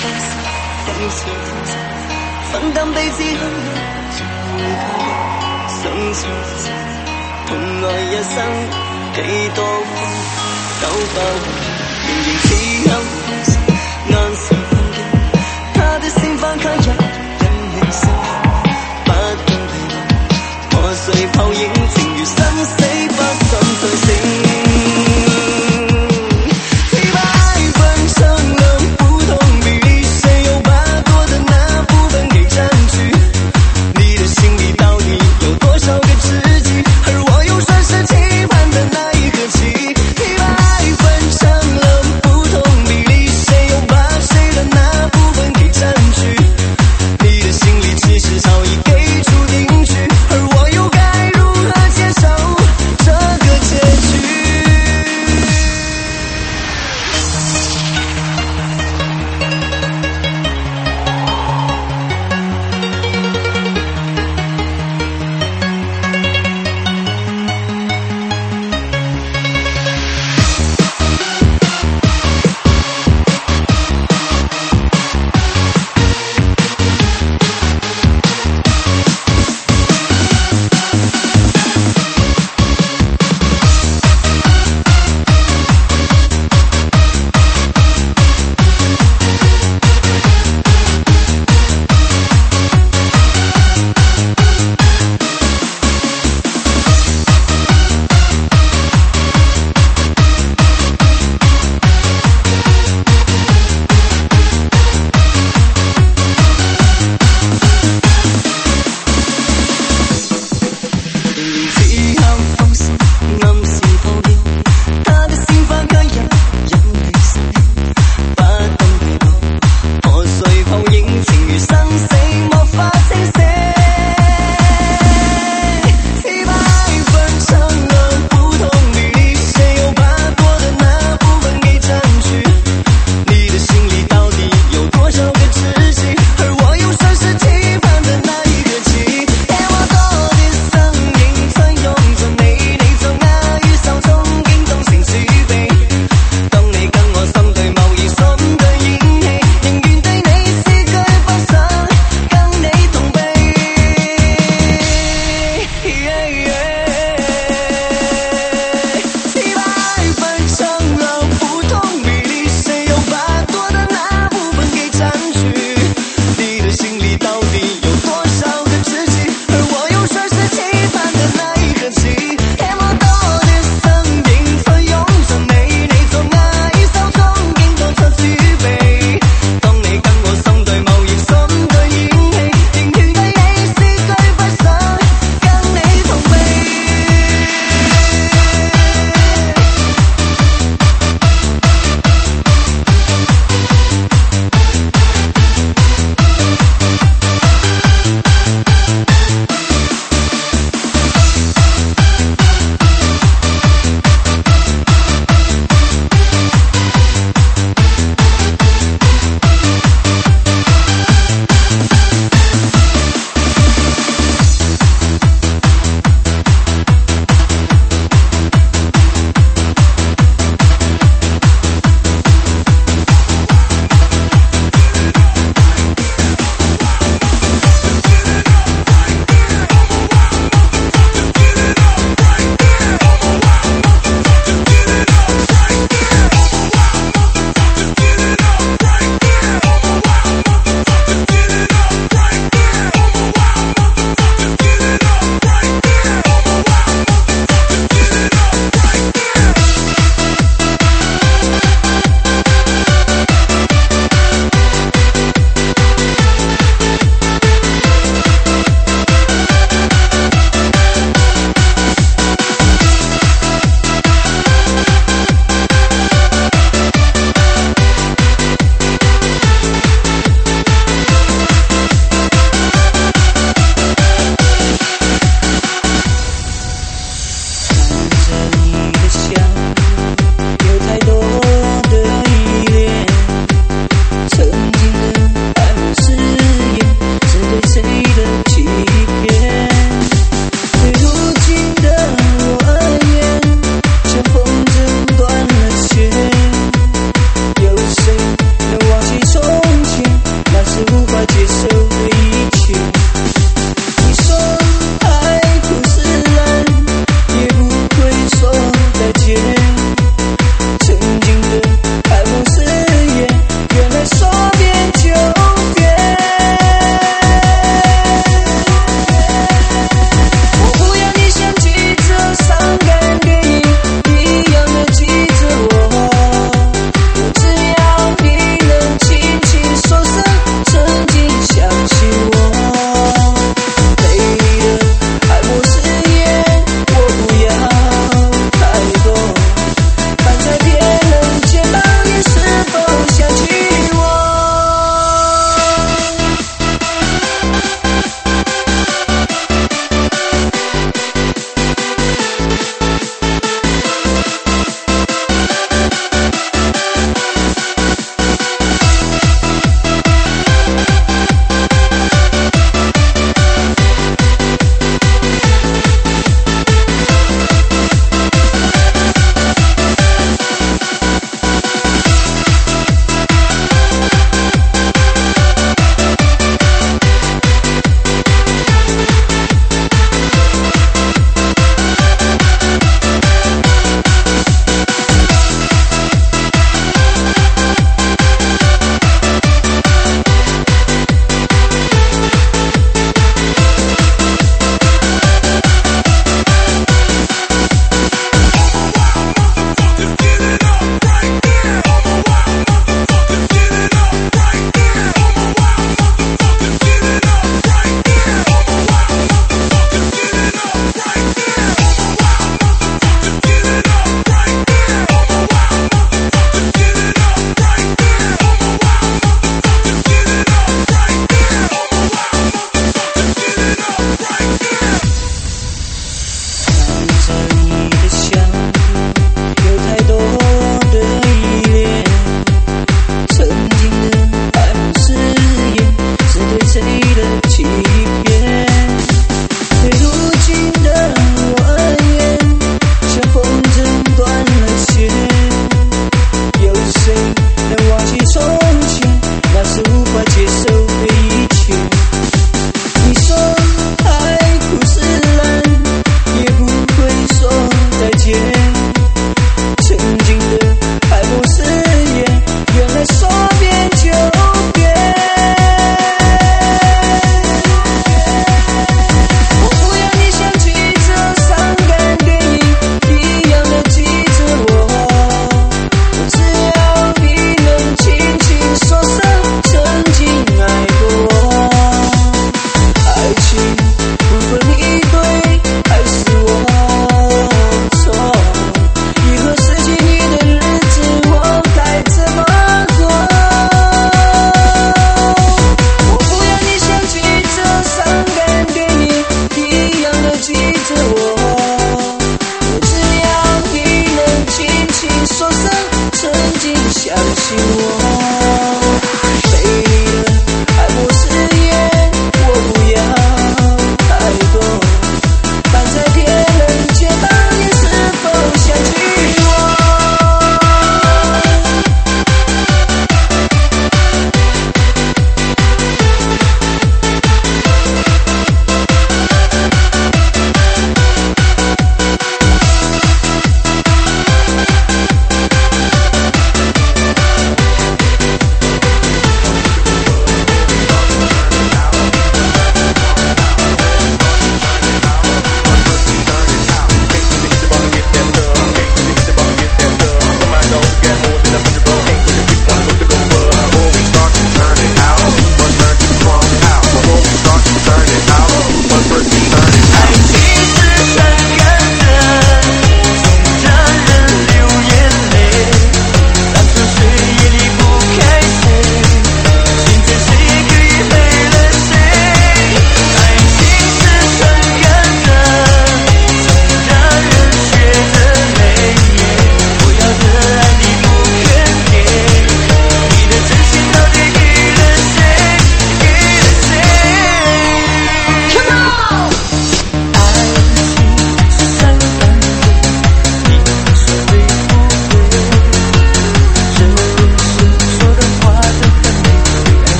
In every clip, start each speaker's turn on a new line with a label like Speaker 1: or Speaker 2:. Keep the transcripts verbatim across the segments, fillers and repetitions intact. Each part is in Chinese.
Speaker 1: 放肆放蕩被自恨生存痛愛一生幾多風都不仍然此刻眼神看見他的星花卡入人未散不懂疲勞破碎泡影情如生死不敢再醒期盼的那一刻起，一百分成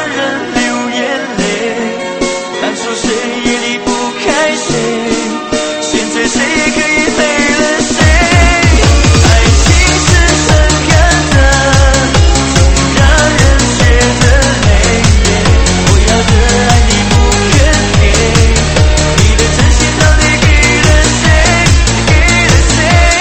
Speaker 1: 人流眼泪，当初谁也离不开谁，现在谁可以陪了谁？爱情是很狠的，总让人觉得累。我要的爱你不肯给，你的真心到底给了谁？给了谁？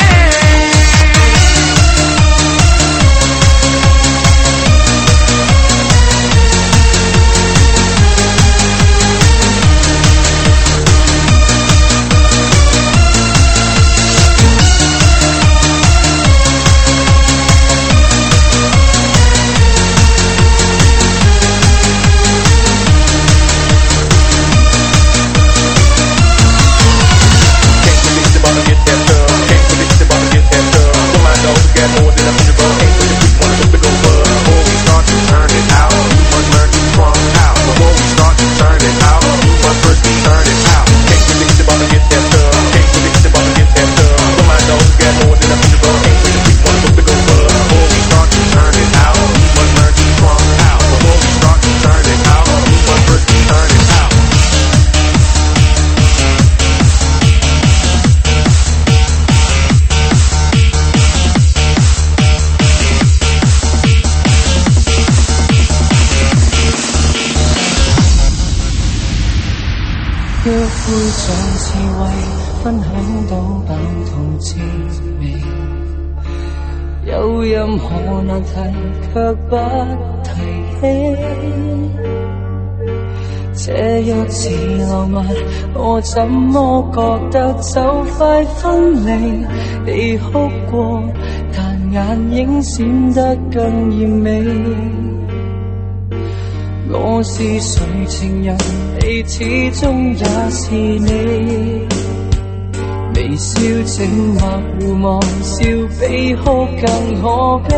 Speaker 1: 一杯像刺猬，分享到飽痛滋味。有任何難題，卻不提起。這一次浪漫，我怎麼覺得就快分離？你哭過，但眼影閃得更豔美。我是誰情人，你始終也是你。微笑靜默互望，笑比哭更可悲。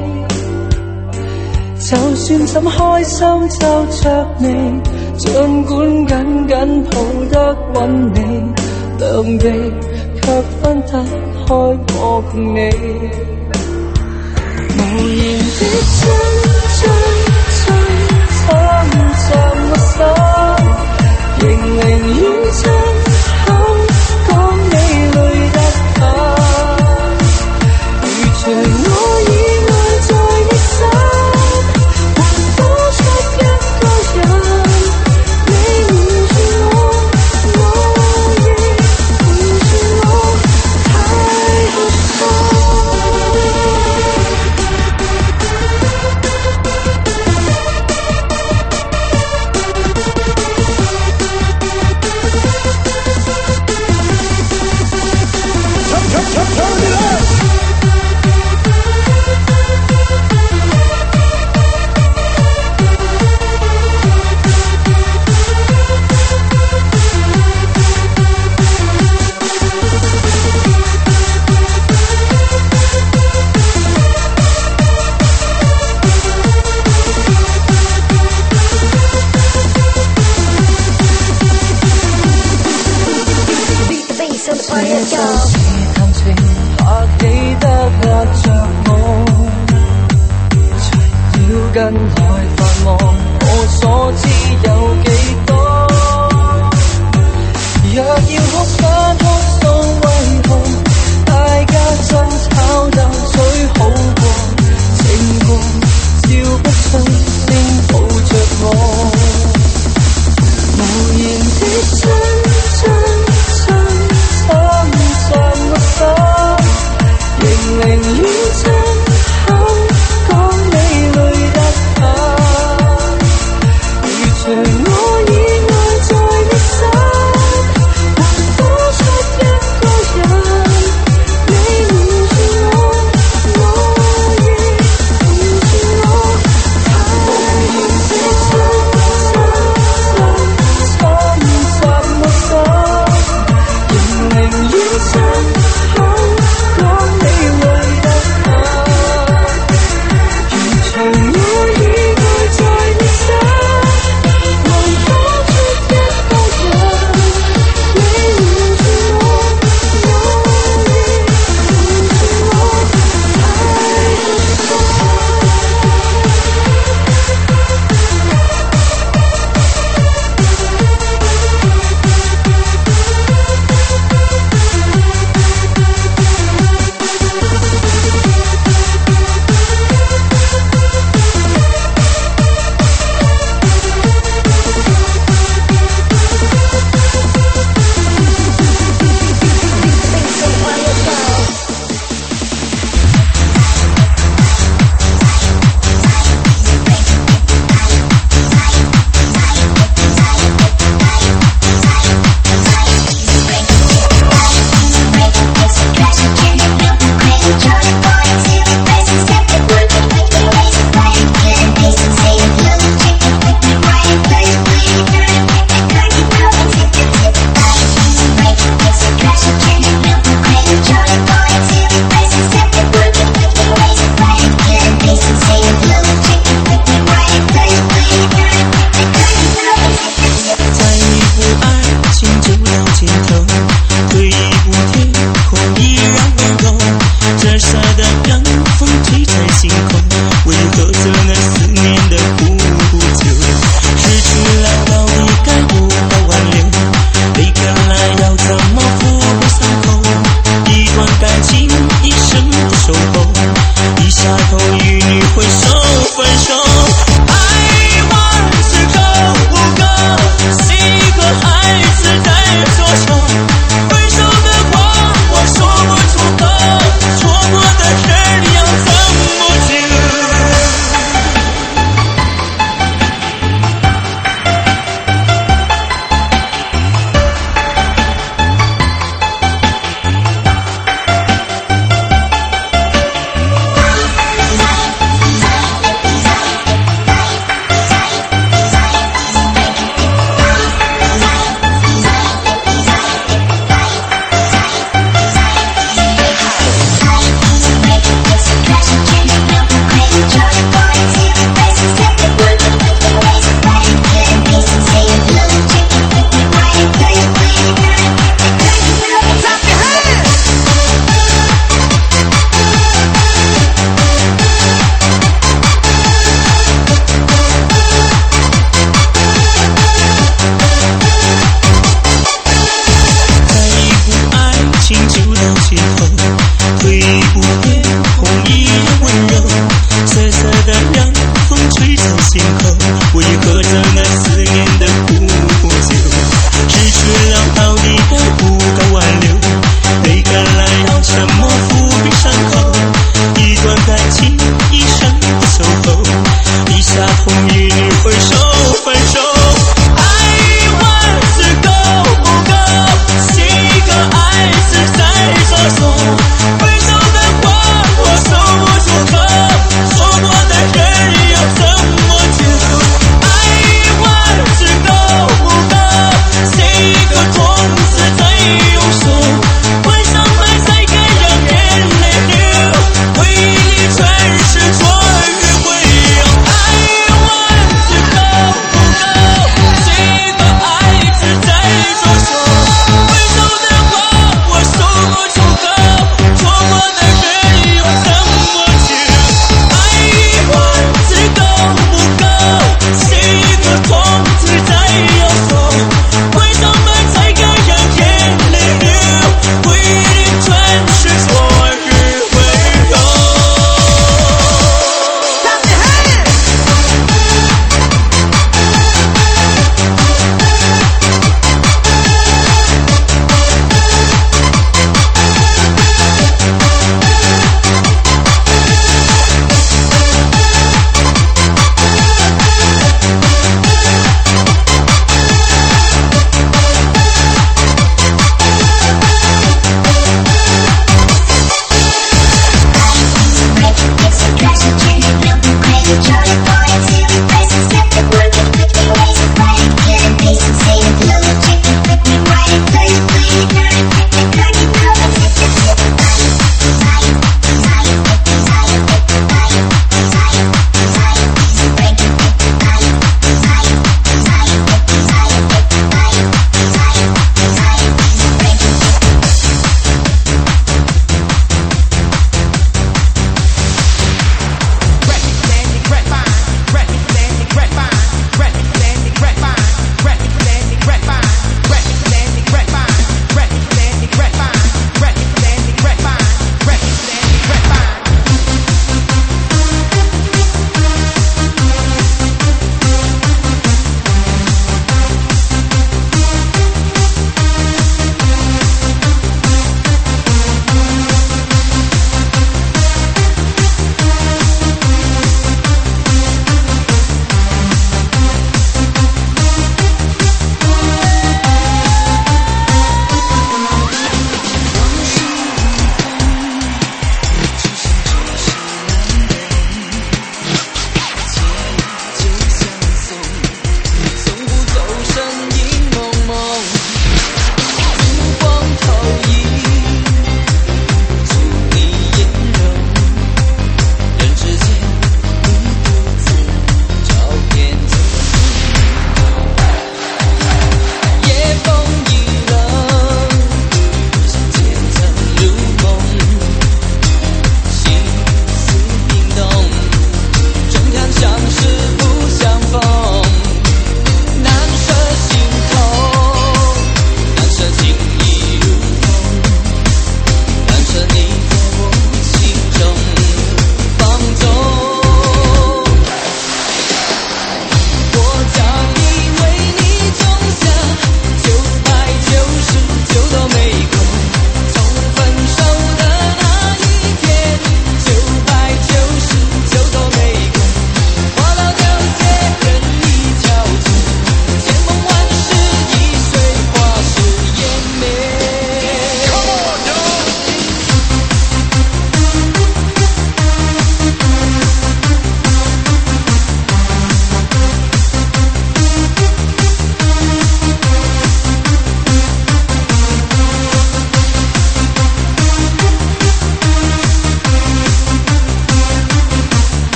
Speaker 1: 就算怎開心就着你，儘管緊緊抱得穩你，兩臂卻分得開我共你。無言的真真真藏着我心，仍寧願親口講你累得很。如除我以外在你心，還多出一個人。你瞞住我，我亦瞞住我，太哭痛。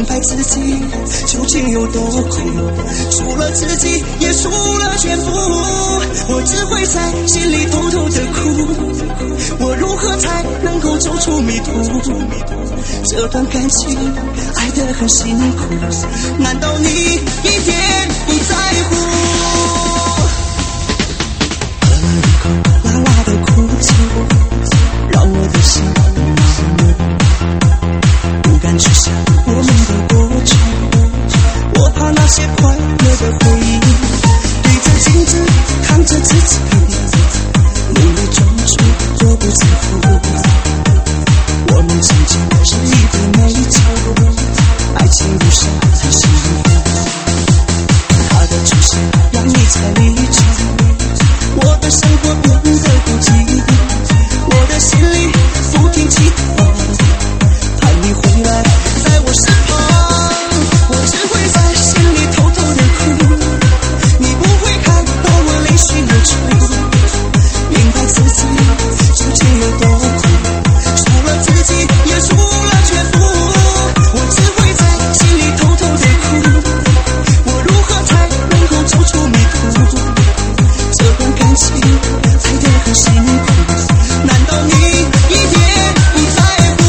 Speaker 1: 明白自己究竟有多苦，输了自己也输了全部。我只会在心里偷偷的哭，我如何才能够走出迷途？这段感情爱得很辛苦，难道你一点不在乎？喝了一口辣辣的苦酒，让我的心麻木，不敢去想我们的过去，我怕那些快乐的回忆。对着镜子看着自己，努力装出若不在乎。我们曾经是一对美酒，爱情如沙才幸福。他的出现让你才离去，我的生活变得孤寂，我的心里不停祈祷，盼你回来在我身旁。我只会在心里偷偷的哭，你不会看到我泪水流出，明白自己究竟有多苦，输了自己也输了全部。我只会在心里偷偷的哭，我如何才能够走出迷途？这段感情爱得很辛苦，难道你一点不在乎？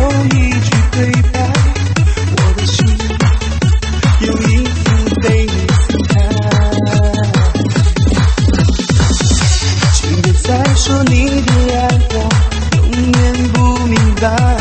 Speaker 1: 一句对白，我的心有一副对你姿态。请别再说你的爱我永远不明白，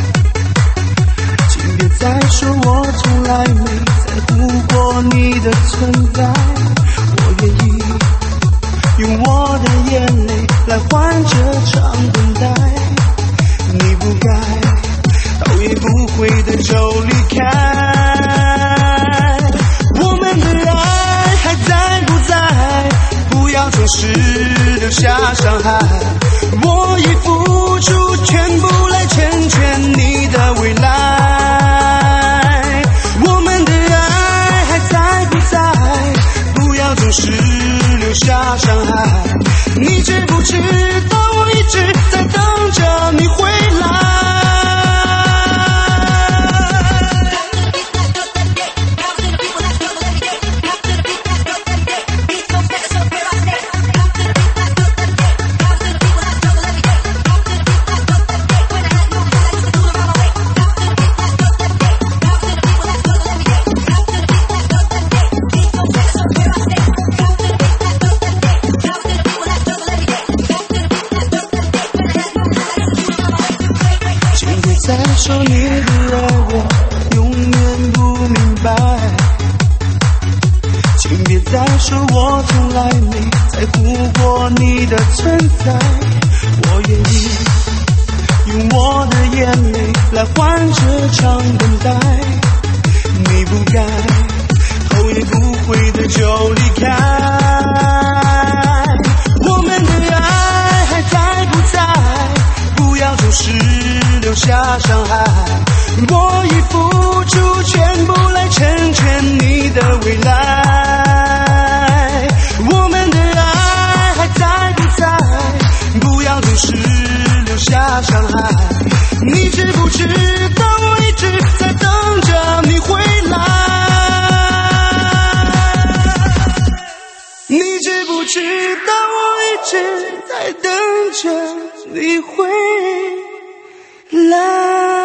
Speaker 1: 请别再说我从来没在乎过你的存在。我愿意用我的眼泪来换这场等待，你不该头也不回的就离开。我们的爱还在不在？不要总是留下伤害。我已付出全部来成全你的未来。我们的爱还在不在？不要总是留下伤害。你知不知道我一直在等着你回来。再说你的爱我永远不明白，请别再说我从来没在乎过你的存在。我愿意用我的眼泪来换这场等待，你不该头也不回的就离开。我们的爱还在不在？不要总是留下伤害。我已付出全部来成全你的未来。我们的爱还在不在？不要总是留下伤害。你知不知道我一直在等着你回来？你知不知道我一直在等着你回来？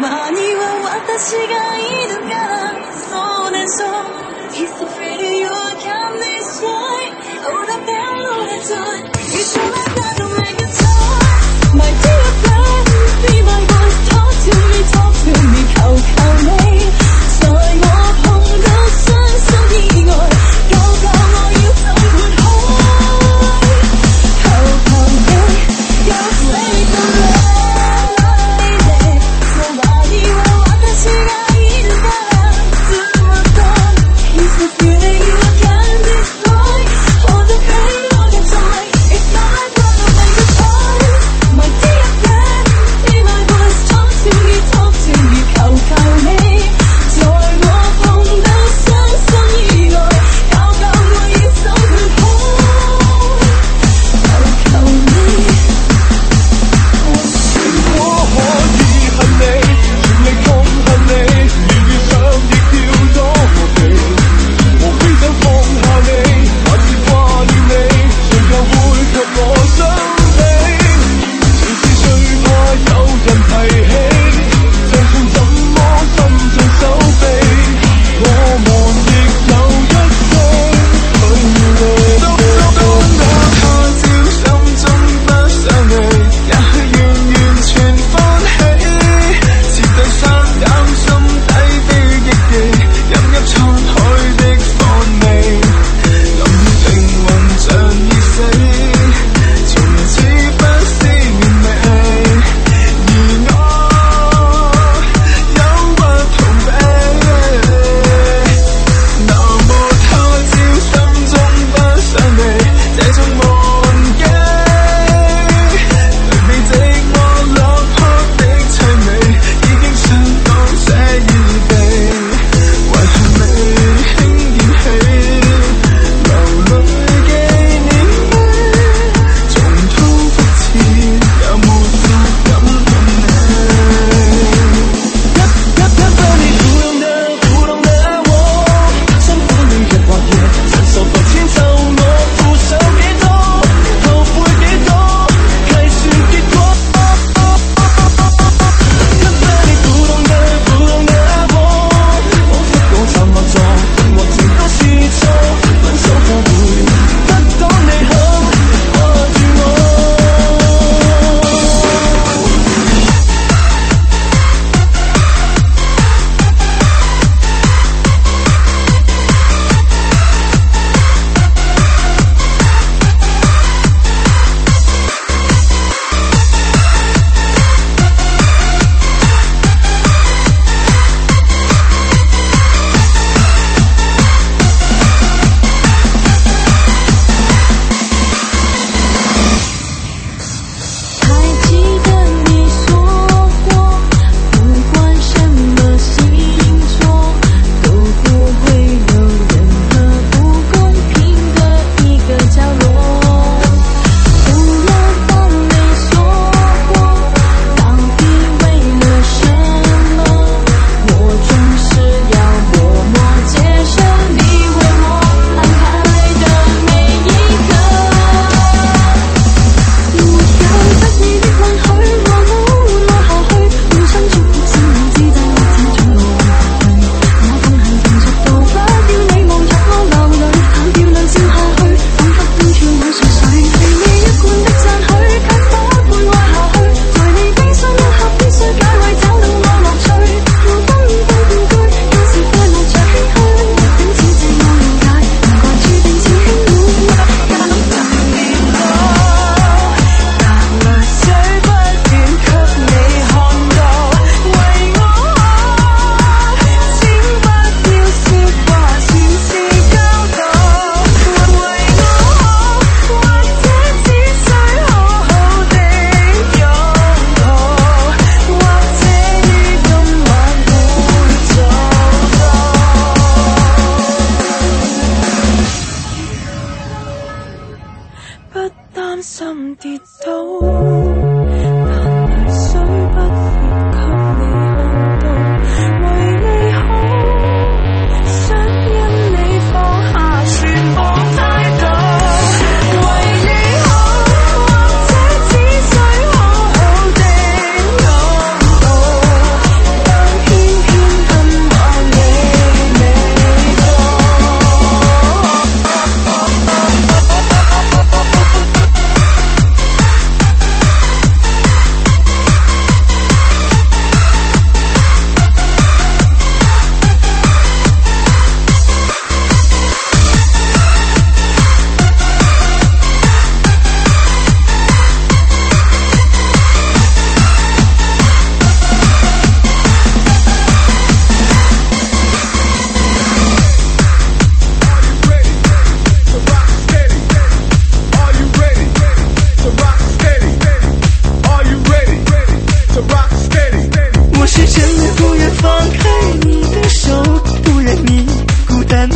Speaker 1: ばには私がいるからそうでしょ He's so pretty you can destroy all the battle that's on You should let that don't make it time My dear friend be my voice talk to me talk to me 靠靠你在我碰到傷心意外救救我要怎活開靠靠你有誰都來It's not like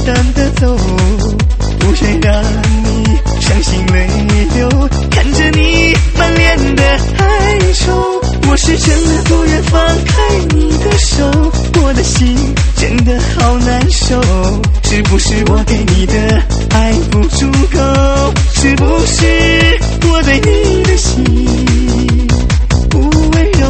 Speaker 1: 淡的走，不愿让你伤心泪流，看着你满脸的哀愁，我是真的不愿放开你的手，我的心真的好难受，是不是我给你的爱不足够？是不是我对你的心不温柔？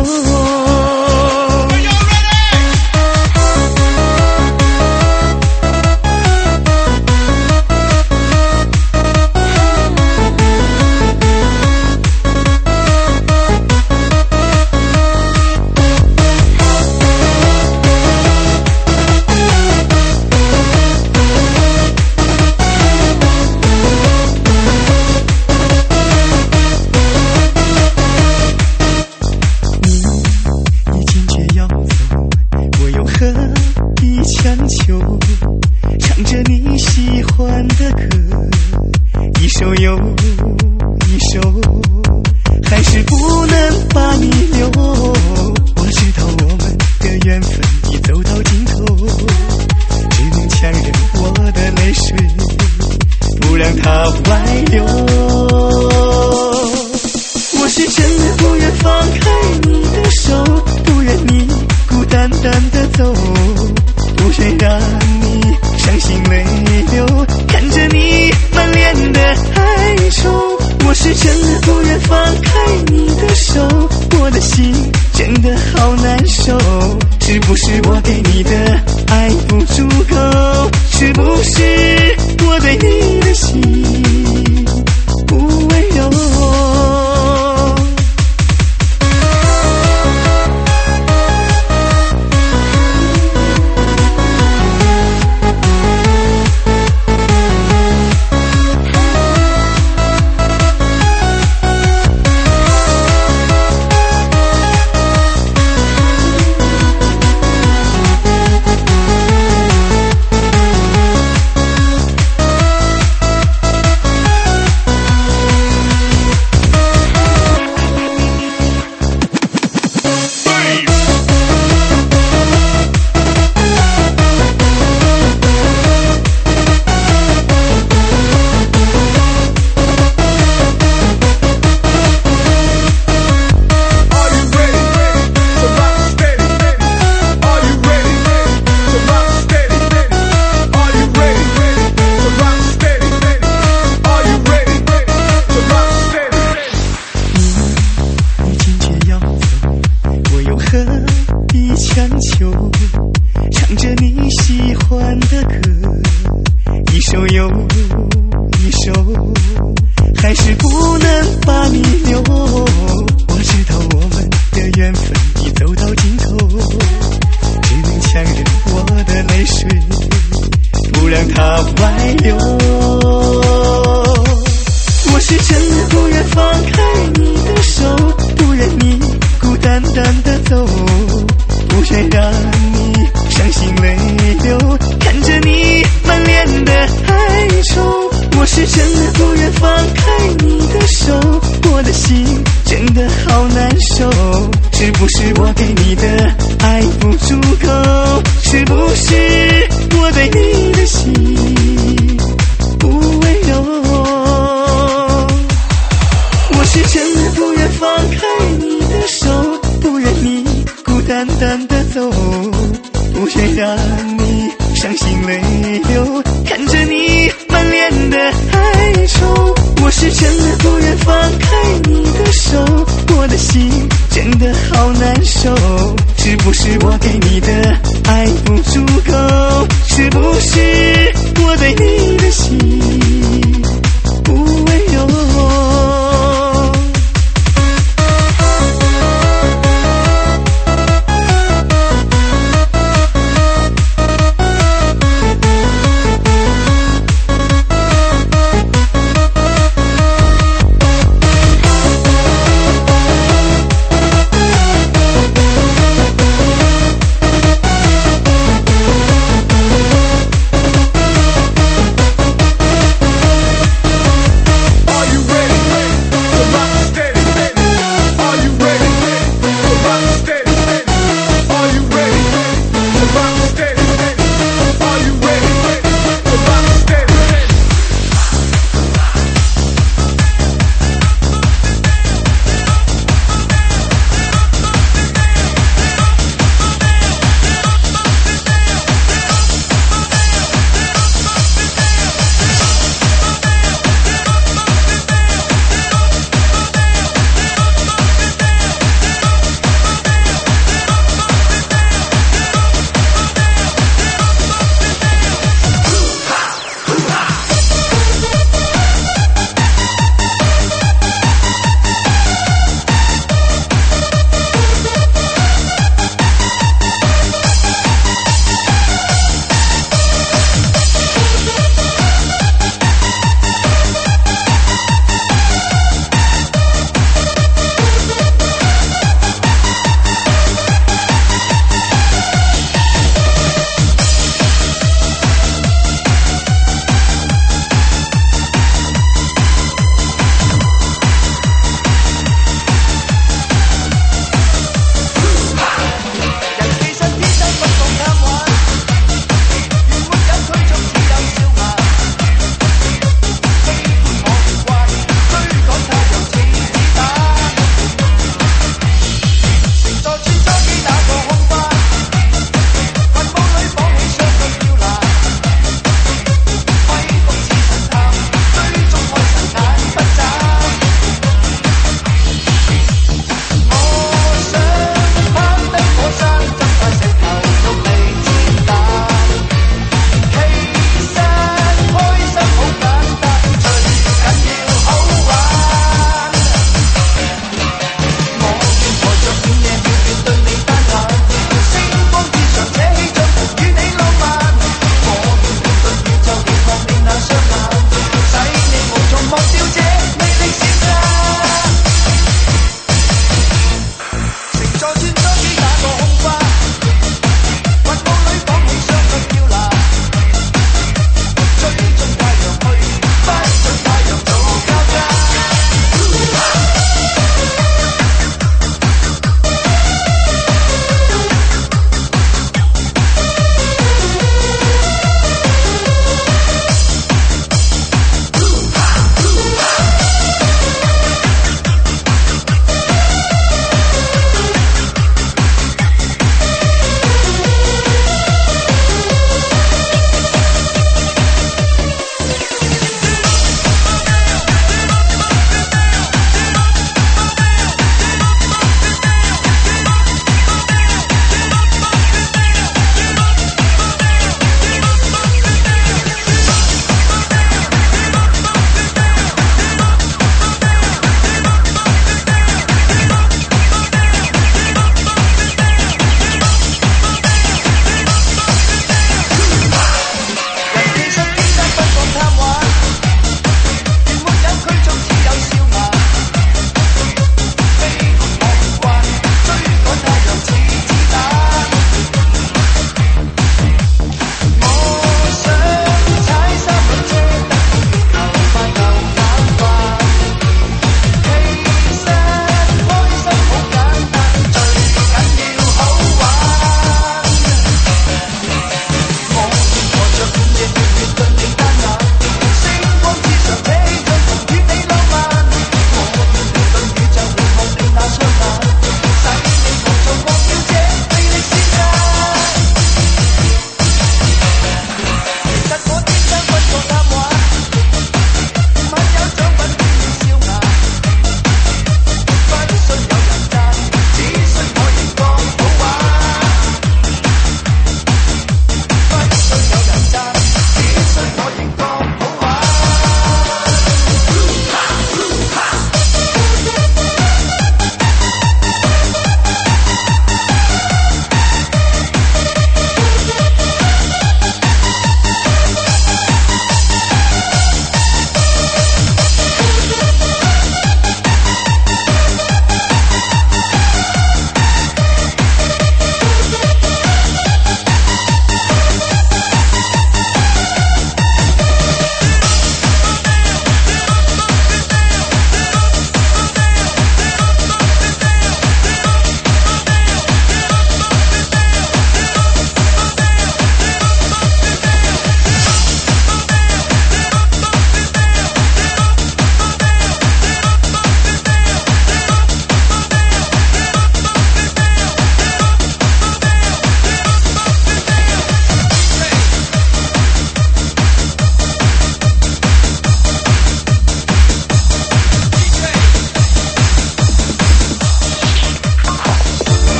Speaker 1: 唱着你喜欢的歌，一首又一首，还是不能把你留。我知道我们的缘分已走到尽头，只能强忍我的泪水，不让它外流。我是真的不愿放开你的手，不愿你孤单单的走，不愿让你伤心泪流，看着你满脸的哀愁，我是真的不愿放开你的手，我的心真的好难受，是不是我给你的爱不足够？是不是我对你的心不温柔？唱着你喜欢的歌，一首又一首，还是不能把你留。我知道我们的缘分已走到尽头，只能强忍我的泪水，不让它外流。我是真的不愿放开你的手，不愿你孤单单的走，不愿让你伤心泪流，看着你满脸的哀愁，我是真的不愿放开你的手，我的心真的好难受，是不是我给你的爱不足够？是不是我对你的心不温柔？我是真的不愿放开你的手，不愿你孤单单的走，不愿让你伤心泪流，看着你满脸的哀愁，我是真的不愿放开你的手，我的心真的好难受，是不是我给你的爱不足够？是不是我对你的心不温柔？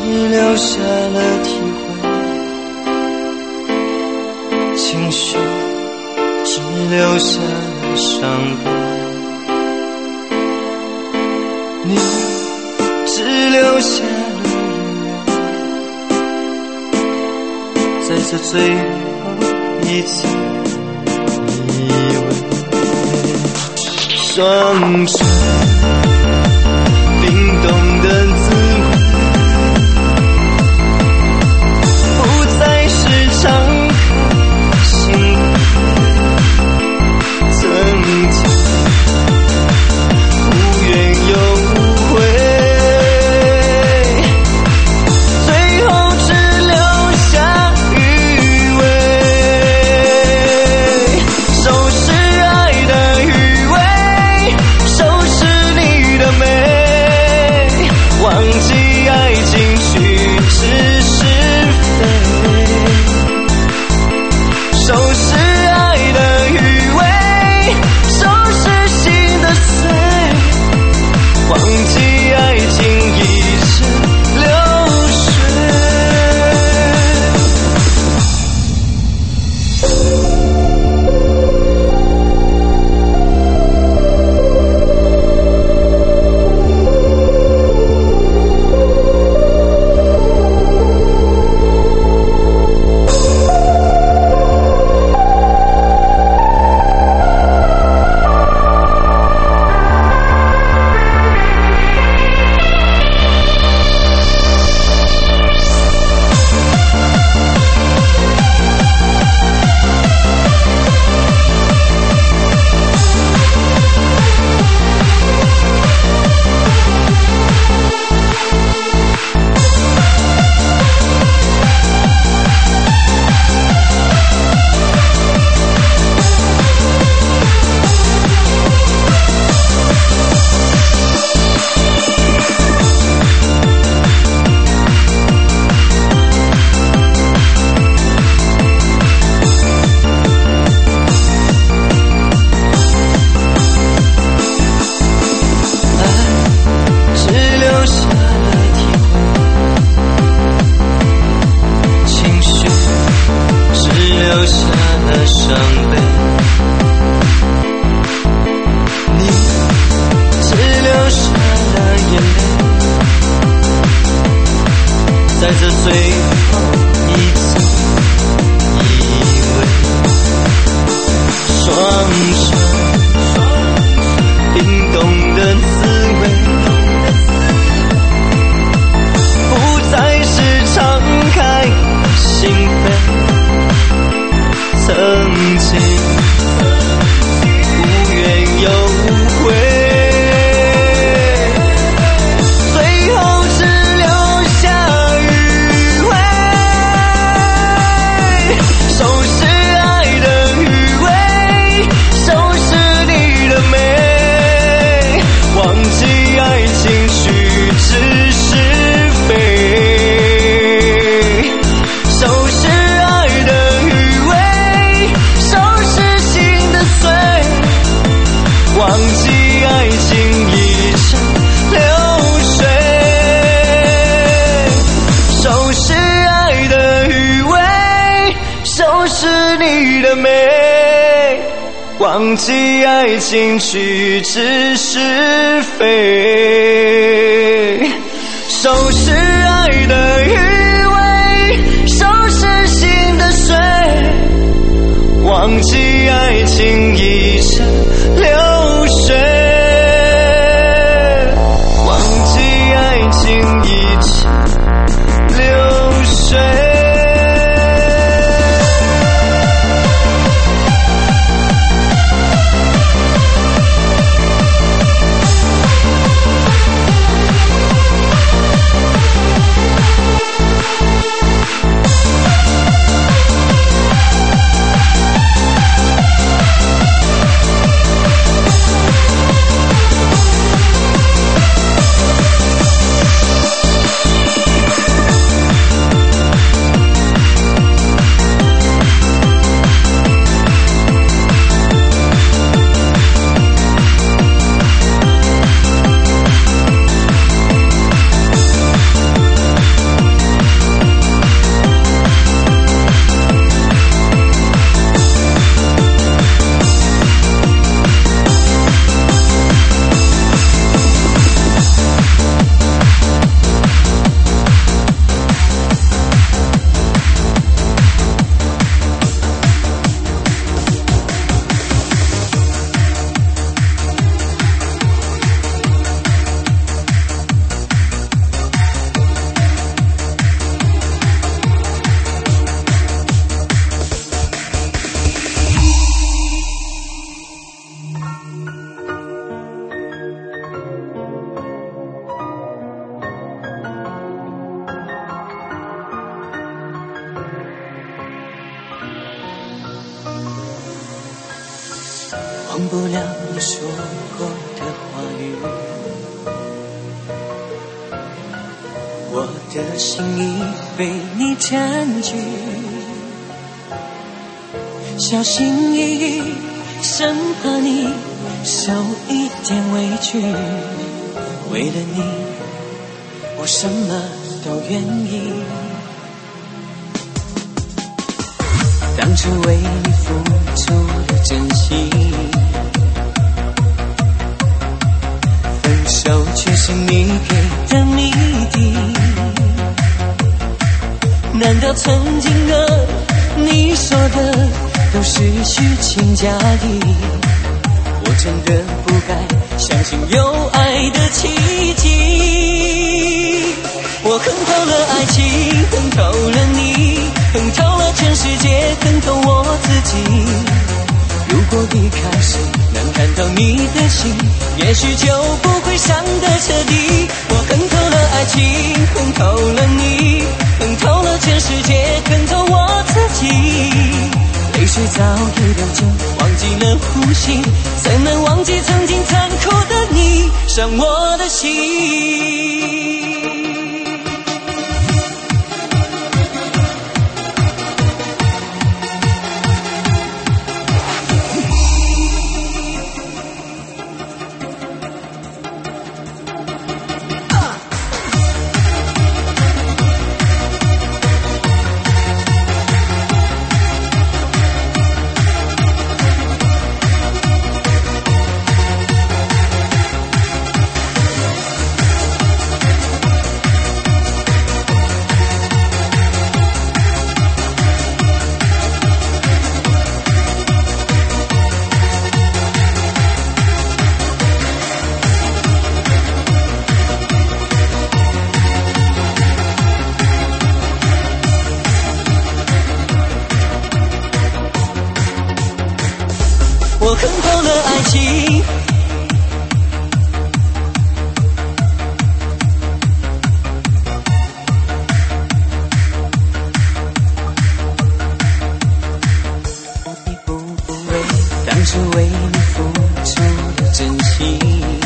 Speaker 1: 留下了体会，情绪只留下了伤悲，你只留下了余味，在这最后一次依偎，双手冰冻的滋味，不再是敞开心扉，曾经无怨又无悔，最后只留下余味，收拾爱的余味，收拾你的美，忘记爱情虚掷是非，收拾爱的余味，收拾心的碎，忘记爱情已成流水。在这最后一次依偎，双手冰冻的滋味，不再是敞开心扉，曾经无怨又无悔，忘记爱情虚掷是非，收拾爱的余味，收拾心的碎，忘记爱情已成流水，忘记爱情已成流水。 忘不了你说过的话语。我的心已被你占据，小心翼翼，生怕你受一点委屈。为了你，我什么都愿意。当初为你付出的真心，分手却是你给的谜底。难道曾经的你说的都是虚情假意？我真的不该相信有爱的奇迹。我恨透了爱情，恨透了你，恨透了全世界，恨透我自己。如果一开始能看透你的心，也许就不会伤得彻底。我恨透了爱情，恨透了你，恨透了全世界，恨透我自己。泪水早已流尽，忘记了呼吸，怎能忘记曾经残酷的你，伤我的心。我恨透了爱情，你不不为当初为你付出的真心，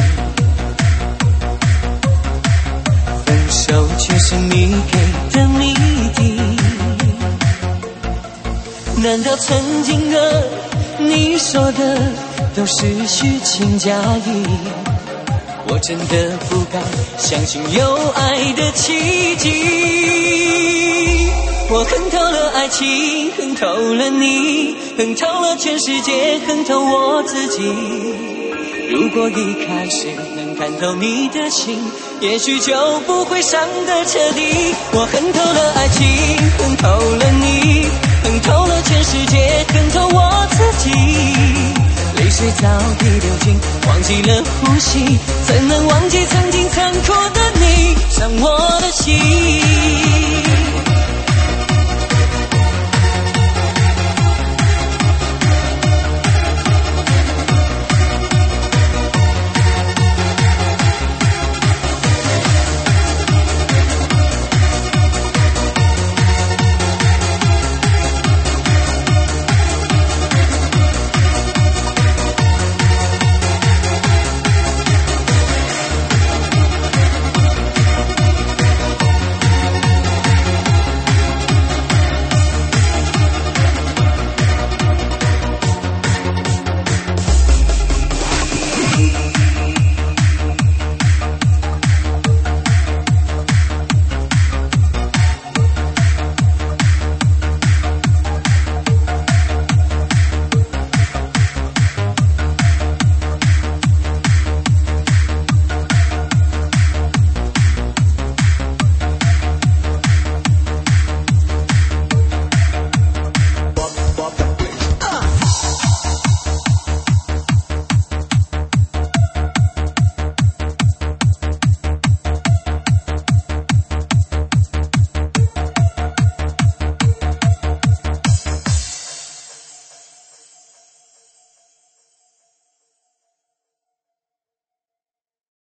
Speaker 1: 分手却是你给的谜底。难道曾经的你说的都是虚情假意？我真的不该相信有爱的奇迹。我恨透了爱情，恨透了你，恨透了全世界，恨透我自己。如果一开始能看透你的心，也许就不会伤得彻底。我恨透了爱情，恨透了你，恨透了全世界，恨透我自己。泪水早已流尽，忘记了呼吸，怎能忘记曾经残酷的你，伤我的心。